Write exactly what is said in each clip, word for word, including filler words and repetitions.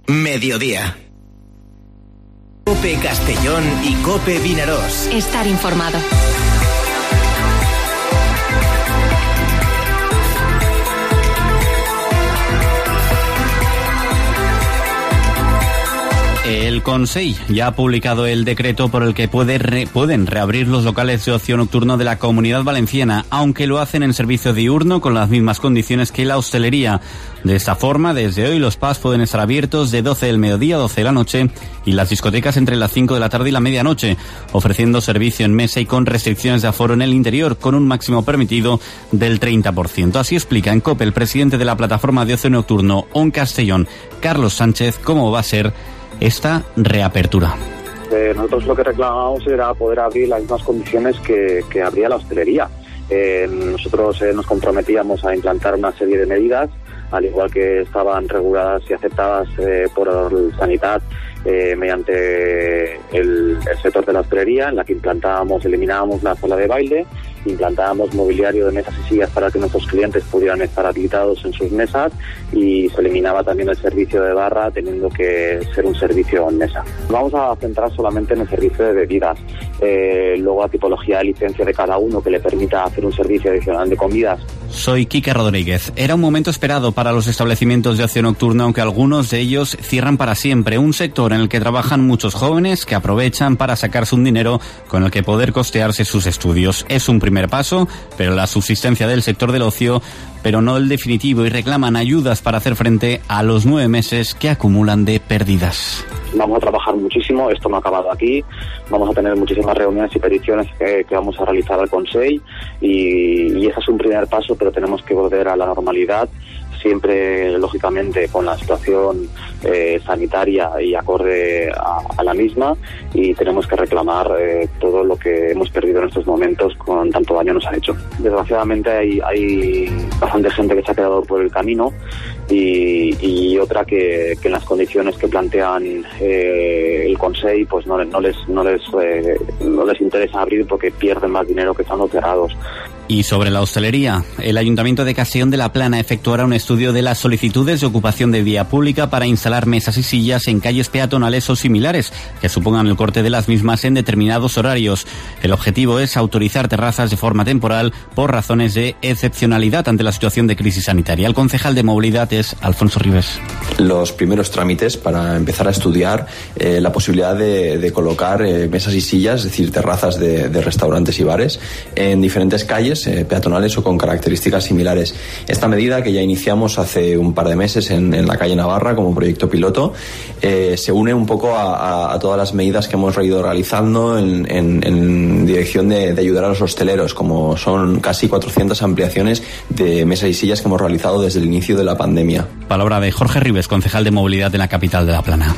Mediodía. COPE Castellón y COPE Vinarós. Estar informado. El Consell ya ha publicado el decreto por el que puede re, pueden reabrir los locales de ocio nocturno de la Comunidad Valenciana, aunque lo hacen en servicio diurno con las mismas condiciones que la hostelería. De esta forma, desde hoy los pubs pueden estar abiertos de doce del mediodía a doce de la noche y las discotecas entre las cinco de la tarde y la medianoche, ofreciendo servicio en mesa y con restricciones de aforo en el interior, con un máximo permitido del treinta por ciento. Así explica en COPE el presidente de la plataforma de ocio nocturno ON Castellón, Carlos Sánchez, cómo va a ser esta reapertura. Eh, nosotros lo que reclamábamos era poder abrir las mismas condiciones que, que abría la hostelería. Eh, nosotros eh, nos comprometíamos a implantar una serie de medidas, al igual que estaban reguladas y aceptadas eh, por el Sanitat eh, mediante el, el sector de la hostelería, en la que implantábamos, eliminábamos la sala de baile, implantábamos mobiliario de mesas y sillas para que nuestros clientes pudieran estar habilitados en sus mesas y se eliminaba también el servicio de barra, teniendo que ser un servicio en mesa. Vamos a centrar solamente en el servicio de bebidas, eh, luego a tipología de licencia de cada uno que le permita hacer un servicio adicional de comidas. Soy Quique Rodríguez. Era un momento esperado para los establecimientos de ocio nocturno, aunque algunos de ellos cierran para siempre. Un sector en el que trabajan muchos jóvenes que aprovechan para sacarse un dinero con el que poder costearse sus estudios. Es un primer paso, pero la subsistencia del sector del ocio, pero no el definitivo, y reclaman ayudas para hacer frente a los nueve meses que acumulan de pérdidas. Vamos a trabajar muchísimo, esto no ha acabado aquí, vamos a tener muchísimas reuniones y peticiones que, que vamos a realizar al Consell y, y ese es un primer paso, pero tenemos que volver a la normalidad, siempre lógicamente con la situación eh, sanitaria y acorde a, a la misma, y tenemos que reclamar eh, todo lo que hemos perdido en estos momentos con tanto daño nos ha hecho. Desgraciadamente hay, hay bastante gente que se ha quedado por el camino y, y otra que, que en las condiciones que plantean eh, el Consell pues no, no les no les eh, no les interesa abrir porque pierden más dinero que estando cerrados. Y sobre la hostelería, el Ayuntamiento de Castellón de la Plana efectuará un estudio de las solicitudes de ocupación de vía pública para instalar mesas y sillas en calles peatonales o similares que supongan el corte de las mismas en determinados horarios. El objetivo es autorizar terrazas de forma temporal por razones de excepcionalidad ante la situación de crisis sanitaria. El concejal de Movilidad es Alfonso Ribes. Los primeros trámites para empezar a estudiar eh, la posibilidad de, de colocar eh, mesas y sillas, es decir, terrazas de, de restaurantes y bares en diferentes calles Eh, peatonales o con características similares. Esta medida, que ya iniciamos hace un par de meses en, en la calle Navarra como proyecto piloto, eh, se une un poco a, a, a todas las medidas que hemos ido realizando en, en, en dirección de, de ayudar a los hosteleros, como son casi cuatrocientas ampliaciones de mesas y sillas que hemos realizado desde el inicio de la pandemia. Palabra de Jorge Ribes, concejal de Movilidad de la capital de La Plana.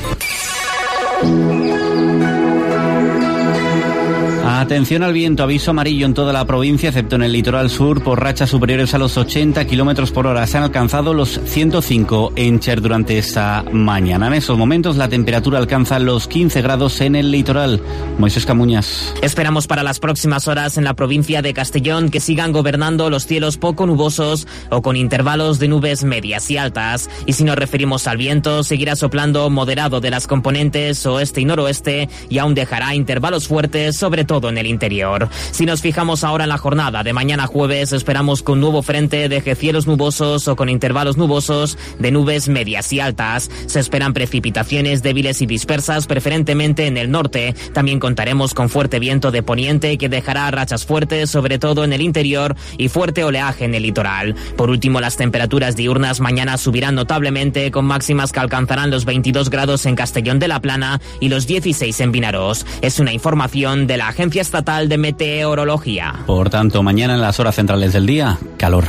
Atención al viento, aviso amarillo en toda la provincia, excepto en el litoral sur, por rachas superiores a los ochenta kilómetros por hora. Se han alcanzado los ciento cinco en Cher durante esta mañana. En esos momentos la temperatura alcanza los quince grados en el litoral. Moisés Camuñas. Esperamos para las próximas horas en la provincia de Castellón que sigan gobernando los cielos poco nubosos o con intervalos de nubes medias y altas. Y si nos referimos al viento, seguirá soplando moderado de las componentes oeste y noroeste y aún dejará intervalos fuertes, sobre todo en el interior. Si nos fijamos ahora en la jornada de mañana jueves, esperamos que un nuevo frente deje cielos nubosos o con intervalos nubosos de nubes medias y altas. Se esperan precipitaciones débiles y dispersas, preferentemente en el norte. También contaremos con fuerte viento de poniente que dejará rachas fuertes, sobre todo en el interior, y fuerte oleaje en el litoral. Por último, las temperaturas diurnas mañana subirán notablemente, con máximas que alcanzarán los veintidós grados en Castellón de la Plana y los dieciséis en Vinarós. Es una información de la Agencia Estatal de Meteorología. Por tanto, mañana en las horas centrales del día, calor.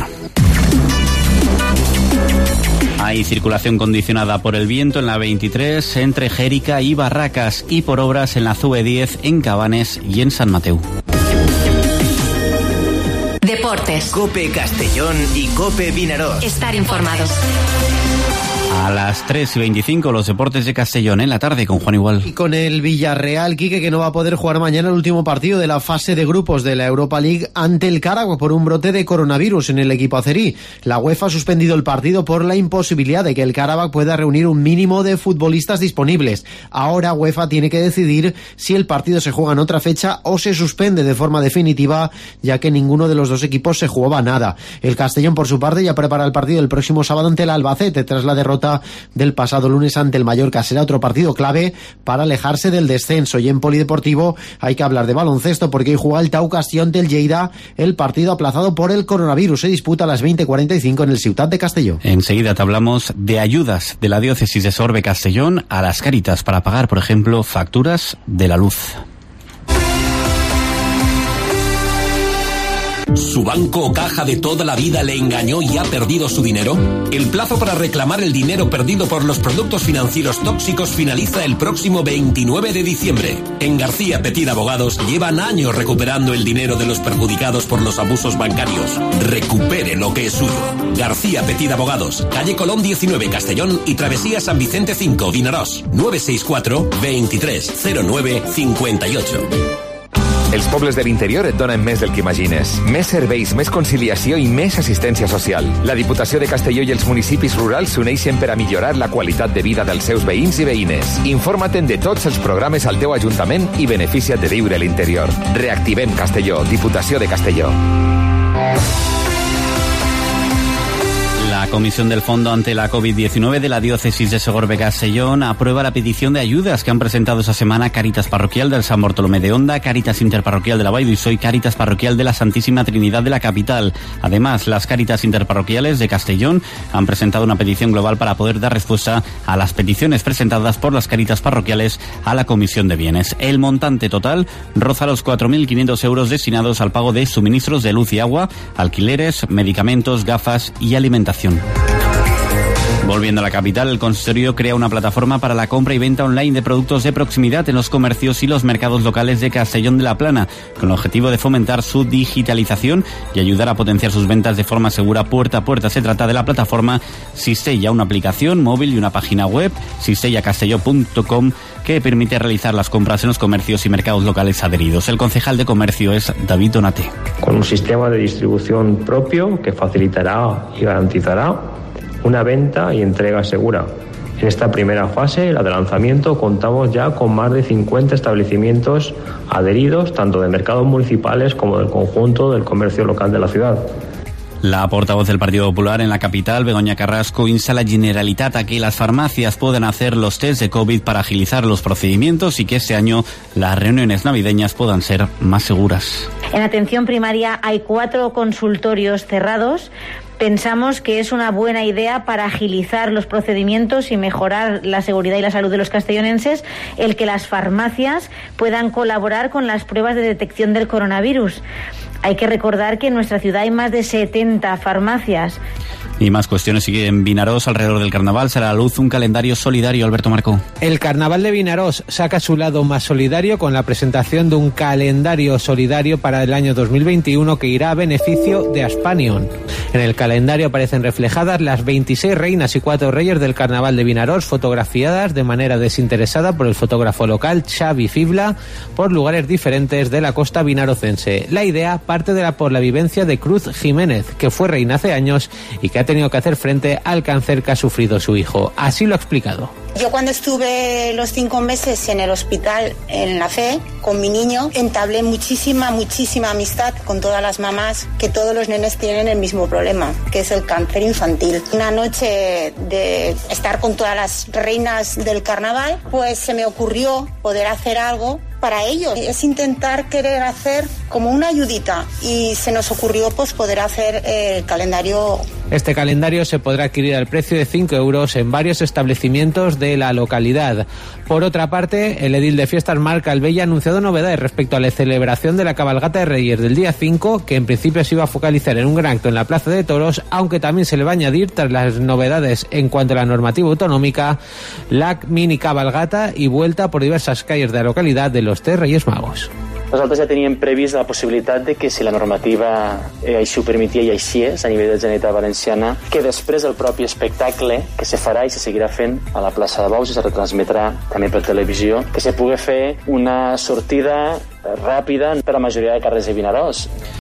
Hay circulación condicionada por el viento en la veintitrés entre Jérica y Barracas y por obras en la C V diez en Cabanes y en San Mateu. Deportes. COPE Castellón y COPE Vinarós. Estar informados. A las tres y veinticinco, los deportes de Castellón en la tarde con Juan Igual. Y con el Villarreal, Quique, que no va a poder jugar mañana el último partido de la fase de grupos de la Europa League ante el Caragua por un brote de coronavirus en el equipo azerí. La UEFA ha suspendido el partido por la imposibilidad de que el Carabao pueda reunir un mínimo de futbolistas disponibles. Ahora UEFA tiene que decidir si el partido se juega en otra fecha o se suspende de forma definitiva, ya que ninguno de los dos equipos se jugaba nada. El Castellón, por su parte, ya prepara el partido el próximo sábado ante el Albacete tras la derrota del pasado lunes ante el Mallorca. Será otro partido clave para alejarse del descenso. Y en polideportivo hay que hablar de baloncesto porque hoy juega el Tau Castellón del Lleida. El partido aplazado por el coronavirus se disputa a las veinte cuarenta y cinco en el Ciutat de Castelló. Enseguida te hablamos de ayudas de la diócesis de Sorbe Castellón a las Cáritas para pagar, por ejemplo, facturas de la luz. ¿Su banco o caja de toda la vida le engañó y ha perdido su dinero? El plazo para reclamar el dinero perdido por los productos financieros tóxicos finaliza el próximo veintinueve de diciembre. En García Petit Abogados llevan años recuperando el dinero de los perjudicados por los abusos bancarios. Recupere lo que es suyo. García Petit Abogados, calle Colón diecinueve, Castellón y Travesía San Vicente cinco, Vinaròs. nueve seis cuatro, veintitrés cero nueve cincuenta y ocho. Els pobles de l'interior et donen més del que imagines. Més serveis, més conciliació i més assistència social. La Diputació de Castelló i els municipis rurals s'uneixen per a millorar la qualitat de vida dels seus veïns i veïnes. Informa't de tots els programes al teu ajuntament i beneficia't de viure a l'interior. Reactivem Castelló, Diputació de Castelló. La Comisión del Fondo ante la COVID diecinueve de la Diócesis de Segorbe-Castellón aprueba la petición de ayudas que han presentado esta semana Cáritas Parroquial del San Bartolomé de Onda, Cáritas Interparroquial de la Vall d'Uixó y Cáritas Parroquial de la Santísima Trinidad de la capital. Además, las Cáritas Interparroquiales de Castellón han presentado una petición global para poder dar respuesta a las peticiones presentadas por las Cáritas Parroquiales a la Comisión de Bienes. El montante total roza los cuatro mil quinientos euros destinados al pago de suministros de luz y agua, alquileres, medicamentos, gafas y alimentación. Volviendo a la capital, el consistorio crea una plataforma para la compra y venta online de productos de proximidad en los comercios y los mercados locales de Castellón de la Plana, con el objetivo de fomentar su digitalización y ayudar a potenciar sus ventas de forma segura puerta a puerta. Se trata de la plataforma Sistella, una aplicación móvil y una página web, sistella castelló punto com, que permite realizar las compras en los comercios y mercados locales adheridos. El concejal de comercio es David Donate. Con un sistema de distribución propio que facilitará y garantizará una venta y entrega segura. En esta primera fase, la de lanzamiento, contamos ya con más de cincuenta establecimientos adheridos, tanto de mercados municipales como del conjunto del comercio local de la ciudad. La portavoz del Partido Popular en la capital, Begoña Carrasco, insta a la Generalitat a que las farmacias puedan hacer los test de COVID para agilizar los procedimientos y que este año las reuniones navideñas puedan ser más seguras. En atención primaria hay cuatro consultorios cerrados. Pensamos que es una buena idea para agilizar los procedimientos y mejorar la seguridad y la salud de los castellonenses el que las farmacias puedan colaborar con las pruebas de detección del coronavirus. Hay que recordar que en nuestra ciudad hay más de setenta farmacias. Y más cuestiones sigue en Vinaròs. Alrededor del carnaval será a la luz un calendario solidario. Alberto Marcó. El carnaval de Vinaròs saca su lado más solidario con la presentación de un calendario solidario para el año dos mil veintiuno que irá a beneficio de Aspanion. En el calendario aparecen reflejadas las veintiséis reinas y cuatro reyes del carnaval de Vinaròs, fotografiadas de manera desinteresada por el fotógrafo local Xavi Fibla por lugares diferentes de la costa vinarocense. La idea parte de la por la vivencia de Cruz Jiménez, que fue reina hace años y que ha tenido que hacer frente al cáncer que ha sufrido su hijo. Así lo ha explicado. Yo cuando estuve los cinco meses en el hospital en la Fe con mi niño, entablé muchísima, muchísima amistad con todas las mamás, que todos los nenes tienen el mismo problema, que es el cáncer infantil. Una noche de estar con todas las reinas del carnaval, pues se me ocurrió poder hacer algo para ellos. Es intentar querer hacer como una ayudita y se nos ocurrió pues poder hacer el calendario. Este calendario se podrá adquirir al precio de cinco euros en varios establecimientos de la localidad. Por otra parte, el edil de Fiestas Marc Albella ha anunciado novedades respecto a la celebración de la cabalgata de Reyes del día cinco, que en principio se iba a focalizar en un gran acto en la Plaza de Toros, aunque también se le va a añadir, tras las novedades en cuanto a la normativa autonómica, la mini cabalgata y vuelta por diversas calles de la localidad de los tres Reyes Magos. Nosaltres ja teníem previst la possibilitat de que, si la normativa eh, així ho permetia i així és, a nivell de Generalitat Valenciana, que després el propi espectacle que se farà i se seguirà fent a la plaça de Bous i se retransmetrà també per televisió, que se pugui fer una sortida ràpida per a la majoria de carrers de Vinaròs.